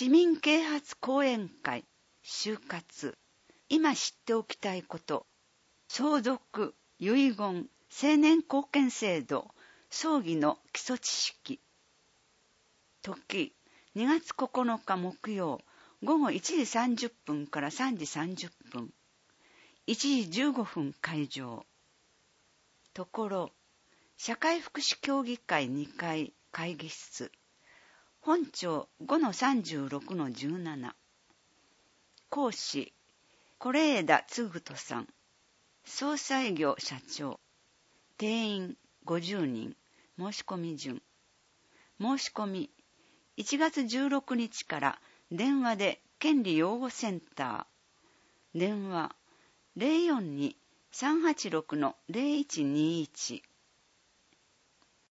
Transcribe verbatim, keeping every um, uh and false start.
市民啓発講演会就活、今知っておきたいこと、相続、遺言、成年後見制度、葬儀の基礎知識。時、にがつここのか木曜、午後いちじさんじゅっぷんからさんじさんじゅっぷん。いちじじゅうごふん会場。ところ、社会福祉協議会にかい会議室。本庁 ごのさんじゅうろくのじゅうなな。講師、是枝嗣人さん。総裁業社長。定員ごじゅうにん。申し込み順。申し込み、いちがつじゅうろくにちから電話で権利擁護センター。電話 ゼロよんに さんはちろくのゼロいちにいち。